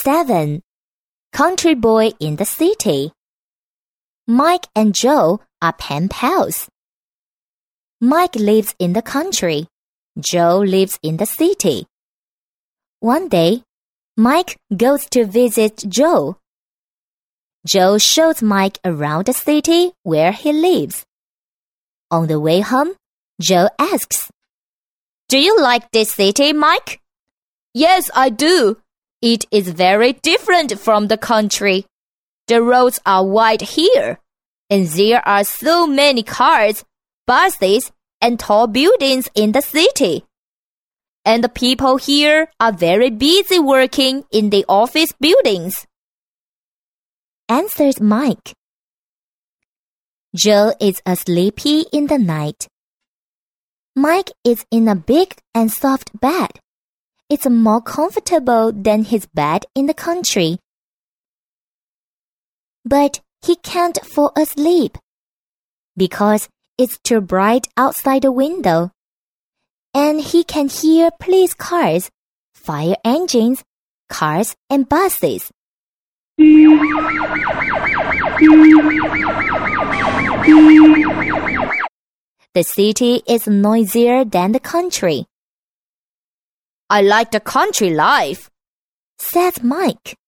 7. Country Boy in the City. Mike and Joe are pen pals. Mike lives in the country. Joe lives in the city. One day, Mike goes to visit Joe. Joe shows Mike around the city where he lives. On the way home, Joe asks, "Do you like this city, Mike?" "Yes, I do. It is very different from the country. The roads are wide here, and there are so many cars, buses, and tall buildings in the city. And the people here are very busy working in the office buildings," answers Mike. Joe is sleepy in the night. Mike is in a big and soft bed. It's more comfortable than his bed in the country. But he can't fall asleep because it's too bright outside the window, and he can hear police cars, fire engines, cars, and buses. The city is noisier than the country. "I like the country life," says Mike.